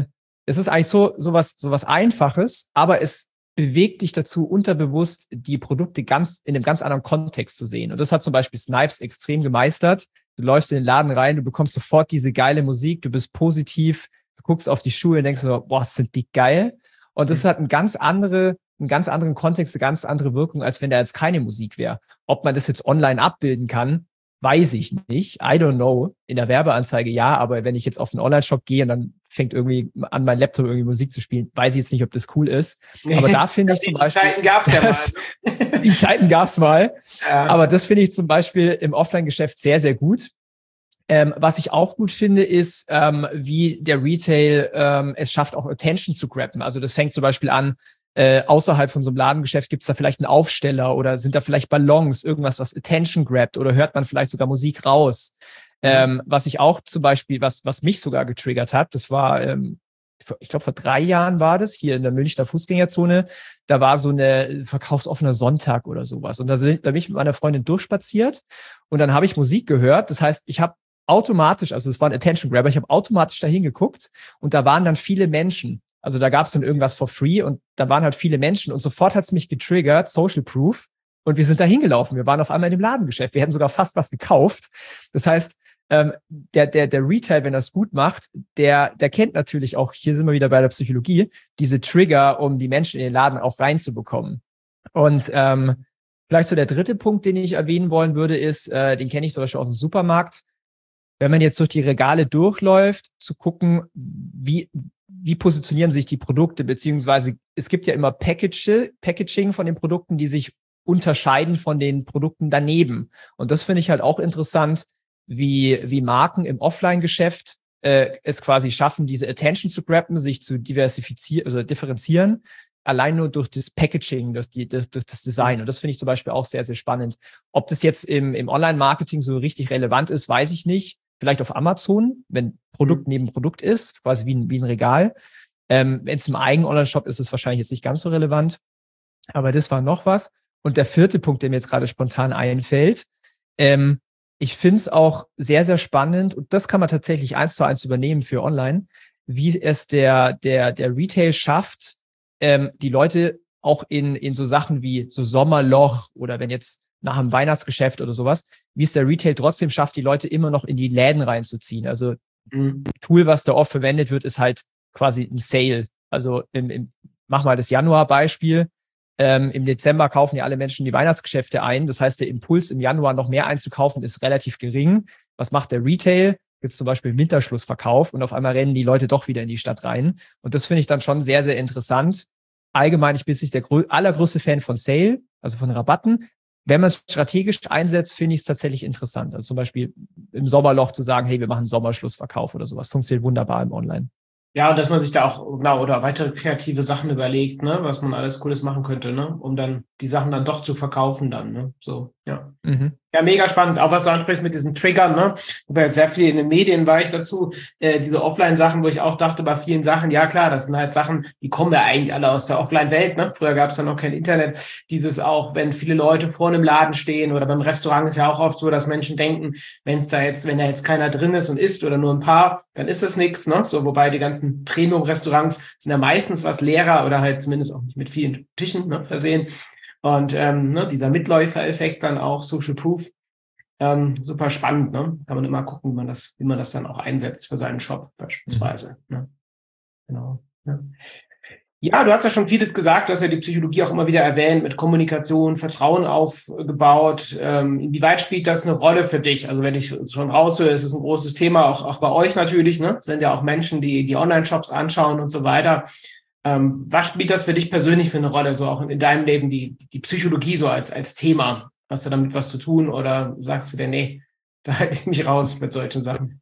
Speaker 2: es ist eigentlich so, so was, so was Einfaches, aber es bewegt dich dazu, unterbewusst die Produkte ganz in einem ganz anderen Kontext zu sehen. Und das hat zum Beispiel Snipes extrem gemeistert. Du läufst in den Laden rein, du bekommst sofort diese geile Musik, du bist positiv, du guckst auf die Schuhe und denkst so, boah, sind die geil. Und das hat einen ganz andere, einen ganz anderen Kontext, eine ganz andere Wirkung, als wenn da jetzt keine Musik wäre. Ob man das jetzt online abbilden kann, weiß ich nicht. I don't know. In der Werbeanzeige ja, aber wenn ich jetzt auf einen Online-Shop gehe und dann fängt irgendwie an mein Laptop irgendwie Musik zu spielen, weiß ich jetzt nicht, ob das cool ist. Aber da finde ich zum Beispiel...
Speaker 1: Die Zeiten gab's ja mal.
Speaker 2: Die Zeiten gab's mal.
Speaker 1: Ja.
Speaker 2: Aber das finde ich zum Beispiel im Offline-Geschäft sehr, sehr gut. Ähm, was ich auch gut finde, ist, ähm, wie der Retail ähm, es schafft, auch Attention zu grabben. Also das fängt zum Beispiel an, Äh, außerhalb von so einem Ladengeschäft gibt es da vielleicht einen Aufsteller oder sind da vielleicht Ballons, irgendwas, was Attention grabt oder hört man vielleicht sogar Musik raus. Mhm. Ähm, was ich auch zum Beispiel, was was mich sogar getriggert hat, das war, ähm, ich glaube vor drei Jahren war das, hier in der Münchner Fußgängerzone, da war so eine verkaufsoffener Sonntag oder sowas. Und da, sind, da bin ich mit meiner Freundin durchspaziert und dann habe ich Musik gehört. Das heißt, ich habe automatisch, also es war ein Attention Grabber, ich habe automatisch dahin geguckt und da waren dann viele Menschen. Also da gab es dann irgendwas for free und da waren halt viele Menschen und sofort hat es mich getriggert, Social Proof, und wir sind da hingelaufen. Wir waren auf einmal in dem Ladengeschäft. Wir hätten sogar fast was gekauft. Das heißt, ähm, der, der, der Retail, wenn er es gut macht, der, der kennt natürlich auch, hier sind wir wieder bei der Psychologie, diese Trigger, um die Menschen in den Laden auch reinzubekommen. Und ähm, vielleicht so der dritte Punkt, den ich erwähnen wollen würde, ist, äh, den kenne ich zum Beispiel aus dem Supermarkt. Wenn man jetzt durch die Regale durchläuft, zu gucken, wie wie positionieren sich die Produkte, beziehungsweise es gibt ja immer Package, Packaging von den Produkten, die sich unterscheiden von den Produkten daneben. Und das finde ich halt auch interessant, wie, wie Marken im Offline-Geschäft äh, es quasi schaffen, diese Attention zu grabben, sich zu diversifizieren, also differenzieren, allein nur durch das Packaging, durch, die, durch, durch das Design. Und das finde ich zum Beispiel auch sehr, sehr spannend. Ob das jetzt im, im Online-Marketing so richtig relevant ist, weiß ich nicht. Vielleicht auf Amazon, wenn Produkt neben Produkt ist, quasi wie ein, wie ein Regal. Ähm, wenn es im eigenen Online-Shop ist, ist es wahrscheinlich jetzt nicht ganz so relevant. Aber das war noch was. Und der vierte Punkt, der mir jetzt gerade spontan einfällt, ähm, ich finde es auch sehr, sehr spannend, und das kann man tatsächlich eins zu eins übernehmen für online, wie es der, der, der Retail schafft, ähm, die Leute auch in, in so Sachen wie so Sommerloch oder wenn jetzt nach einem Weihnachtsgeschäft oder sowas, wie es der Retail trotzdem schafft, die Leute immer noch in die Läden reinzuziehen. Also ein Tool, was da oft verwendet wird, ist halt quasi ein Sale. Also im, im, mach mal das Januar-Beispiel. Ähm, Im Dezember kaufen ja alle Menschen die Weihnachtsgeschäfte ein. Das heißt, der Impuls im Januar noch mehr einzukaufen ist relativ gering. Was macht der Retail? Gibt es zum Beispiel einen Winterschlussverkauf und auf einmal rennen die Leute doch wieder in die Stadt rein. Und das finde ich dann schon sehr, sehr interessant. Allgemein, ich bin nicht der grö- allergrößte Fan von Sale, also von Rabatten. Wenn man es strategisch einsetzt, finde ich es tatsächlich interessant. Also zum Beispiel im Sommerloch zu sagen, hey, wir machen einen Sommerschlussverkauf oder sowas. Funktioniert wunderbar im Online.
Speaker 1: Ja, und dass man sich da auch, genau, oder weitere kreative Sachen überlegt, ne, was man alles Cooles machen könnte, ne, um dann die Sachen dann doch zu verkaufen dann, ne, so, ja. Mhm. Ja, mega spannend. Auch was du ansprichst mit diesen Triggern, ne? Ich habe jetzt sehr viel in den Medien war ich dazu, äh, diese Offline-Sachen, wo ich auch dachte, bei vielen Sachen, ja klar, das sind halt Sachen, die kommen ja eigentlich alle aus der Offline-Welt, ne? Früher gab es ja noch kein Internet. Dieses auch, wenn viele Leute vor einem Laden stehen oder beim Restaurant ist ja auch oft so, dass Menschen denken, wenn es da jetzt, wenn da jetzt keiner drin ist und isst oder nur ein paar, dann ist das nichts, ne? So, wobei die ganzen Premium-Restaurants sind ja meistens was leerer oder halt zumindest auch nicht mit vielen Tischen, ne, versehen. Und ähm, ne, dieser Mitläufereffekt dann auch, Social Proof, ähm, super spannend, ne? Kann man immer gucken, wie man das, wie man das dann auch einsetzt für seinen Shop beispielsweise. Mhm. Ne? Genau. Ja. ja, du hast ja schon vieles gesagt, du hast ja die Psychologie auch immer wieder erwähnt, mit Kommunikation, Vertrauen aufgebaut. Ähm, inwieweit spielt das eine Rolle für dich? Also wenn ich schon raushöre, ist es ein großes Thema, auch, auch bei euch natürlich, ne? Sind ja auch Menschen, die die Online-Shops anschauen und so weiter. Ähm, was spielt das für dich persönlich für eine Rolle, so auch in, in deinem Leben, die, die Psychologie so als, als Thema? Hast du damit was zu tun oder sagst du dir, nee, da halte ich mich raus mit solchen Sachen?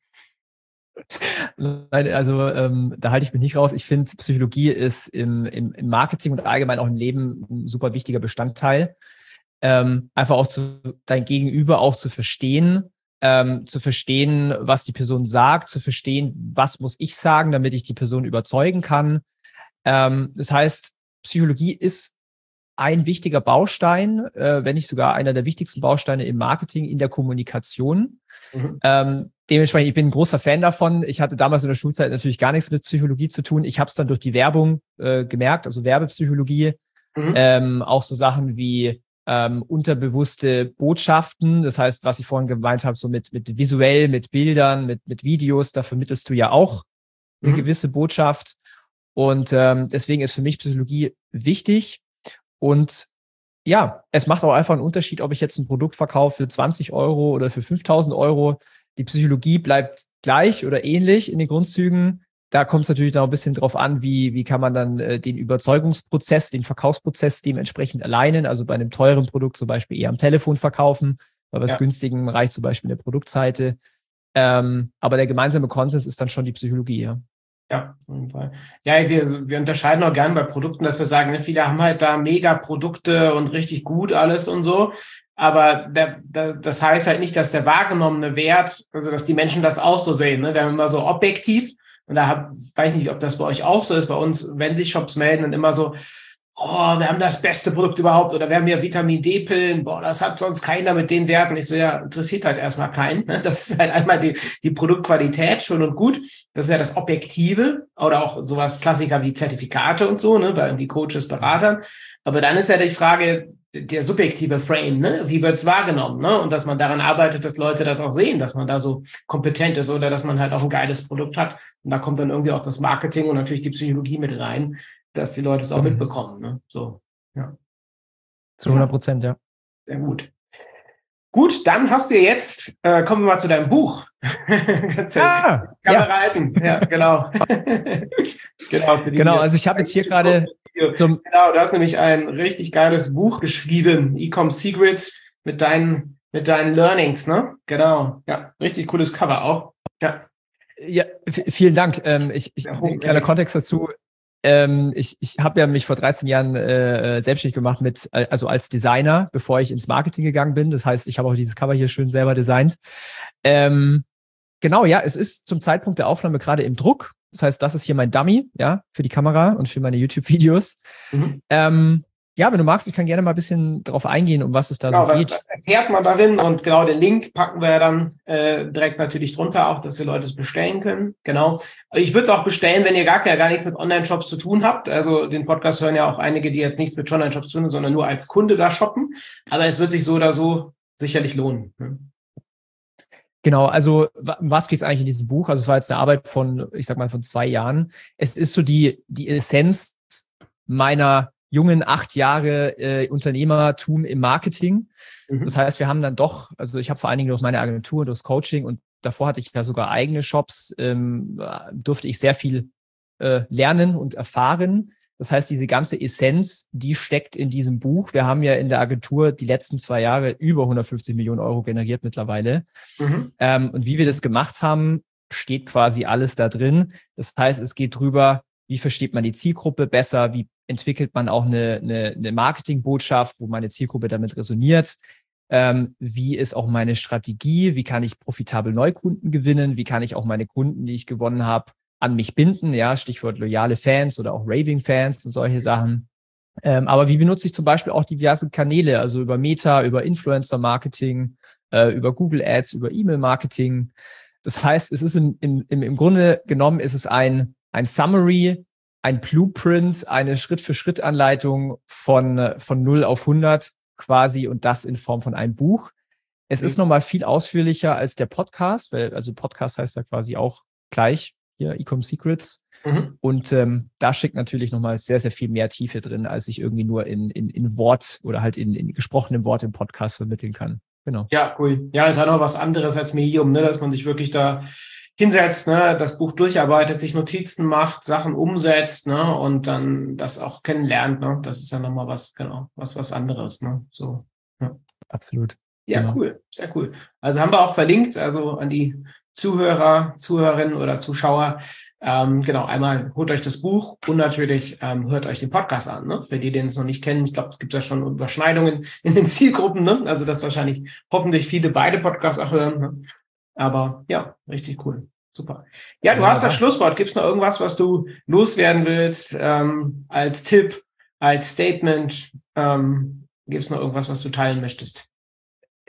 Speaker 2: Nein, also ähm, da halte ich mich nicht raus. Ich finde, Psychologie ist im, im, im Marketing und allgemein auch im Leben ein super wichtiger Bestandteil. Ähm, einfach auch zu, dein Gegenüber auch zu verstehen, ähm, zu verstehen, was die Person sagt, zu verstehen, was muss ich sagen, damit ich die Person überzeugen kann. Ähm, das heißt, Psychologie ist ein wichtiger Baustein, äh, wenn nicht sogar einer der wichtigsten Bausteine im Marketing, in der Kommunikation. Mhm. Ähm, dementsprechend, ich bin ein großer Fan davon. Ich hatte damals in der Schulzeit natürlich gar nichts mit Psychologie zu tun. Ich habe es dann durch die Werbung äh, gemerkt, also Werbepsychologie, mhm. ähm, auch so Sachen wie ähm, unterbewusste Botschaften. Das heißt, was ich vorhin gemeint habe, so mit mit visuell, mit Bildern, mit mit Videos, da vermittelst du ja auch eine mhm. gewisse Botschaft. Und ähm, deswegen ist für mich Psychologie wichtig. Und ja, es macht auch einfach einen Unterschied, ob ich jetzt ein Produkt verkaufe für zwanzig Euro oder für fünftausend Euro. Die Psychologie bleibt gleich oder ähnlich in den Grundzügen. Da kommt es natürlich noch ein bisschen drauf an, wie, wie kann man dann äh, den Überzeugungsprozess, den Verkaufsprozess dementsprechend alignen. Also bei einem teuren Produkt zum Beispiel eher am Telefon verkaufen, bei was ja. günstigem reicht zum Beispiel eine Produktseite. Ähm, aber der gemeinsame Konsens ist dann schon die Psychologie, ja.
Speaker 1: Ja, auf jeden Fall. Ja, wir, wir unterscheiden auch gerne bei Produkten, dass wir sagen, ne, viele haben halt da mega Produkte und richtig gut alles und so. Aber der, der, das heißt halt nicht, dass der wahrgenommene Wert, also dass die Menschen das auch so sehen. Ne? Wir haben immer so objektiv. Und da hab, weiß nicht, ob das bei euch auch so ist. Bei uns, wenn sich Shops melden, dann immer so, oh, wir haben das beste Produkt überhaupt oder wir haben hier Vitamin D-Pillen, boah, das hat sonst keiner mit den Werten. Ich so, ja, interessiert halt erstmal keinen. Das ist halt einmal die, die Produktqualität, schön und gut. Das ist ja das Objektive oder auch sowas Klassiker wie Zertifikate und so, ne, bei irgendwie Coaches, Beratern. Aber dann ist ja die Frage, der subjektive Frame, ne, wie wird's wahrgenommen, ne, und dass man daran arbeitet, dass Leute das auch sehen, dass man da so kompetent ist oder dass man halt auch ein geiles Produkt hat. Und da kommt dann irgendwie auch das Marketing und natürlich die Psychologie mit rein, dass die Leute es auch mitbekommen. Ne? So, ja.
Speaker 2: Zu hundert Prozent, ja.
Speaker 1: Sehr gut. Gut, dann hast du jetzt, äh, kommen wir mal zu deinem Buch. Kannst ja, ah, Kamera ja. halten. Ja, genau.
Speaker 2: genau, für die genau, also ich habe jetzt hier gerade zum...
Speaker 1: Genau, du hast nämlich ein richtig geiles Buch geschrieben, E-Com Secrets, mit deinen, mit deinen Learnings, ne? Genau, ja, richtig cooles Cover auch. Ja,
Speaker 2: ja v- vielen Dank. Ähm, ich, ich, ein kleiner Kontext dazu. Ähm, ich ich habe ja mich vor dreizehn Jahren äh, selbstständig gemacht mit, also als Designer, bevor ich ins Marketing gegangen bin. Das heißt, ich habe auch dieses Cover hier schön selber designt. Ähm, genau, ja, es ist zum Zeitpunkt der Aufnahme gerade im Druck. Das heißt, das ist hier mein Dummy, ja, für die Kamera und für meine YouTube-Videos. Mhm. Ähm, ja, wenn du magst, ich kann gerne mal ein bisschen drauf eingehen, um was es da genau, so geht.
Speaker 1: Das, das erfährt man darin und genau den Link packen wir dann äh, direkt natürlich drunter auch, dass die Leute es bestellen können. Genau. Ich würde es auch bestellen, wenn ihr gar, gar nichts mit Online-Shops zu tun habt. Also den Podcast hören ja auch einige, die jetzt nichts mit Online-Shops zu tun haben, sondern nur als Kunde da shoppen. Aber es wird sich so oder so sicherlich lohnen. Ne?
Speaker 2: Genau, also um was geht es eigentlich in diesem Buch? Also es war jetzt eine Arbeit von, ich sag mal, von zwei Jahren. Es ist so die, die Essenz meiner jungen acht Jahre äh, Unternehmertum im Marketing. Mhm. Das heißt, wir haben dann doch, also ich habe vor allen Dingen durch meine Agentur, durchs Coaching und davor hatte ich ja sogar eigene Shops, ähm, durfte ich sehr viel äh, lernen und erfahren. Das heißt, diese ganze Essenz, die steckt in diesem Buch. Wir haben ja in der Agentur die letzten zwei Jahre über hundertfünfzig Millionen Euro generiert mittlerweile. Mhm. Ähm, und wie wir das gemacht haben, steht quasi alles da drin. Das heißt, es geht drüber, wie versteht man die Zielgruppe besser, wie entwickelt man auch eine, eine, eine Marketingbotschaft, wo meine Zielgruppe damit resoniert. Ähm, wie ist auch meine Strategie? Wie kann ich profitabel Neukunden gewinnen? Wie kann ich auch meine Kunden, die ich gewonnen habe, an mich binden? Ja, Stichwort loyale Fans oder auch Raving-Fans und solche Sachen. Ähm, aber wie benutze ich zum Beispiel auch diverse Kanäle, also über Meta, über Influencer-Marketing, äh, über Google Ads, über E-Mail-Marketing. Das heißt, es ist im, im, im Grunde genommen, ist es ein, ein Summary, ein Blueprint, eine Schritt-für-Schritt-Anleitung von, von null auf hundert quasi und das in Form von einem Buch. Es mhm. ist nochmal viel ausführlicher als der Podcast, weil also Podcast heißt ja quasi auch gleich hier E-Com Secrets. Mhm. Und ähm, da steckt natürlich nochmal sehr, sehr viel mehr Tiefe drin, als ich irgendwie nur in, in, in Wort oder halt in, in gesprochenem Wort im Podcast vermitteln kann. Genau.
Speaker 1: Ja, cool. Ja, ist halt noch was anderes als Medium, ne, dass man sich wirklich da hinsetzt, ne, das Buch durcharbeitet, sich Notizen macht, Sachen umsetzt, ne, und dann das auch kennenlernt, ne. Das ist ja nochmal was, genau, was, was anderes, ne, so. Ja.
Speaker 2: Absolut.
Speaker 1: Ja, genau. Cool, sehr cool. Also haben wir auch verlinkt, also an die Zuhörer, Zuhörerinnen oder Zuschauer, ähm, genau, einmal holt euch das Buch und natürlich ähm, hört euch den Podcast an, ne, für die, die es noch nicht kennen. Ich glaube, es gibt ja schon Überschneidungen in den Zielgruppen, ne, also dass wahrscheinlich hoffentlich viele beide Podcasts auch hören, ne? Aber ja, richtig cool. Super. Ja, du ja, hast das Schlusswort. Gibt es noch irgendwas, was du loswerden willst, ähm, als Tipp, als Statement? Ähm, Gibt es noch irgendwas, was du teilen möchtest?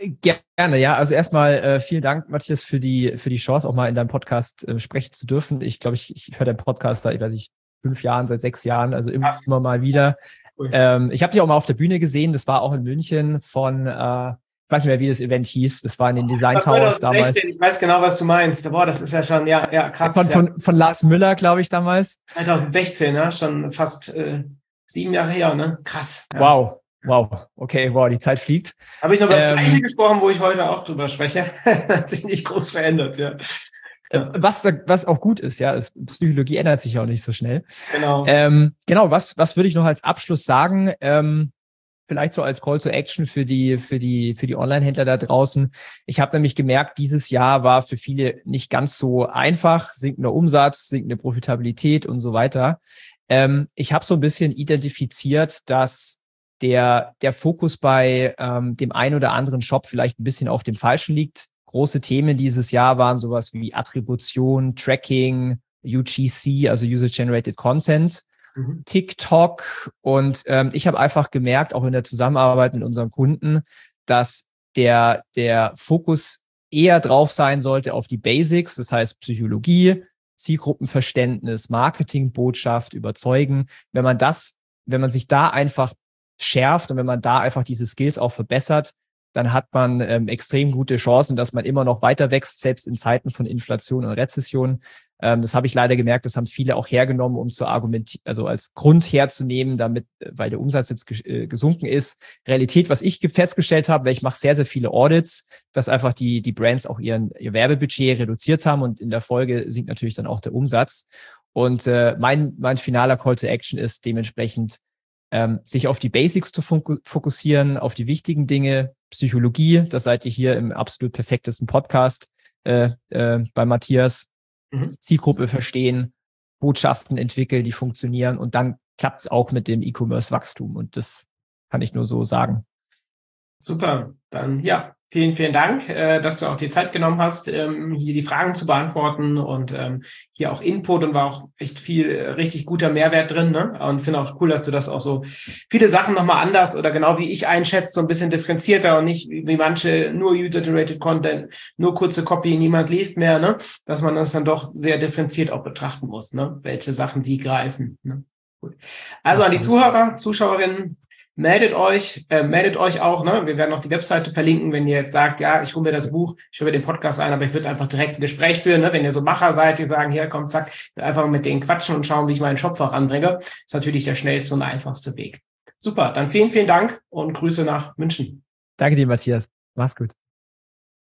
Speaker 2: Gerne, ja. Also erstmal äh, vielen Dank, Matthias, für die für die Chance, auch mal in deinem Podcast äh, sprechen zu dürfen. Ich glaube, ich, ich höre deinen Podcast seit, ich weiß nicht, fünf Jahren, seit sechs Jahren, also immer, immer mal wieder. Cool. Ähm, ich habe dich auch mal auf der Bühne gesehen. Das war auch in München von, äh, ich weiß nicht mehr, wie das Event hieß. Das war in den Design Towers damals.
Speaker 1: Ich weiß genau, was du meinst. Boah, das ist ja schon, ja, ja, krass.
Speaker 2: Von,
Speaker 1: ja.
Speaker 2: von, von Lars Müller, glaube ich, damals.
Speaker 1: zwanzig sechzehn, ja, schon fast äh, sieben Jahre her, ne? Krass.
Speaker 2: Ja. Wow. Wow, okay, wow, die Zeit fliegt.
Speaker 1: Habe ich noch über das ähm, Gleiche gesprochen, wo ich heute auch drüber spreche. Hat sich nicht groß verändert, ja.
Speaker 2: ja. Was, was auch gut ist, ja, ist, Psychologie ändert sich auch nicht so schnell.
Speaker 1: Genau.
Speaker 2: Ähm, genau, was, was würde ich noch als Abschluss sagen? Ähm, vielleicht so als Call to Action für die, für die, für die Online-Händler da draußen. Ich habe nämlich gemerkt, dieses Jahr war für viele nicht ganz so einfach. Sinkender Umsatz, sinkende Profitabilität und so weiter. Ähm, ich habe so ein bisschen identifiziert, dass der der Fokus bei ähm, dem einen oder anderen Shop vielleicht ein bisschen auf dem Falschen liegt. Große Themen dieses Jahr waren sowas wie Attribution, Tracking, U G C, also User-Generated Content, mhm. TikTok. Und ähm, ich habe einfach gemerkt, auch in der Zusammenarbeit mit unseren Kunden, dass der der Fokus eher drauf sein sollte auf die Basics, das heißt Psychologie, Zielgruppenverständnis, Marketingbotschaft, Überzeugen. Wenn man das, wenn man sich da einfach schärft und wenn man da einfach diese Skills auch verbessert, dann hat man ähm, extrem gute Chancen, dass man immer noch weiter wächst, selbst in Zeiten von Inflation und Rezession. Ähm, das habe ich leider gemerkt, das haben viele auch hergenommen, um zu argumentieren, also als Grund herzunehmen, damit, weil der Umsatz jetzt ges- äh, gesunken ist. Realität, was ich festgestellt habe, weil ich mache sehr, sehr viele Audits, dass einfach die, die Brands auch ihren, ihr Werbebudget reduziert haben und in der Folge sinkt natürlich dann auch der Umsatz. Und äh, mein, mein finaler Call to Action ist dementsprechend, Ähm, sich auf die Basics zu fokussieren, auf die wichtigen Dinge, Psychologie, das seid ihr hier im absolut perfektesten Podcast äh, äh, bei Matthias, mhm. Zielgruppe verstehen, Botschaften entwickeln, die funktionieren und dann klappt es auch mit dem E-Commerce-Wachstum und das kann ich nur so sagen.
Speaker 1: Super, dann ja, vielen, vielen Dank, äh, dass du auch die Zeit genommen hast, ähm, hier die Fragen zu beantworten und ähm, hier auch Input und war auch echt viel äh, richtig guter Mehrwert drin, ne? Und finde auch cool, dass du das auch so viele Sachen nochmal anders oder genau wie ich einschätze, so ein bisschen differenzierter und nicht wie manche nur User-Generated Content, nur kurze Copy, niemand liest mehr, ne? Dass man das dann doch sehr differenziert auch betrachten muss, ne? Welche Sachen wie greifen, ne? Cool. Also an die Zuhörer, Zuschauerinnen, meldet euch, äh, meldet euch auch, ne? Wir werden auch die Webseite verlinken, wenn ihr jetzt sagt, ja, ich hole mir das Buch, ich höre mir den Podcast ein, aber ich würde einfach direkt ein Gespräch führen, ne? Wenn ihr so Macher seid, die sagen, hier, komm, zack, ich will einfach mit denen quatschen und schauen, wie ich meinen Shop voranbringe, ist natürlich der schnellste und einfachste Weg. Super, dann vielen, vielen Dank und Grüße nach München.
Speaker 2: Danke dir, Matthias. Mach's gut.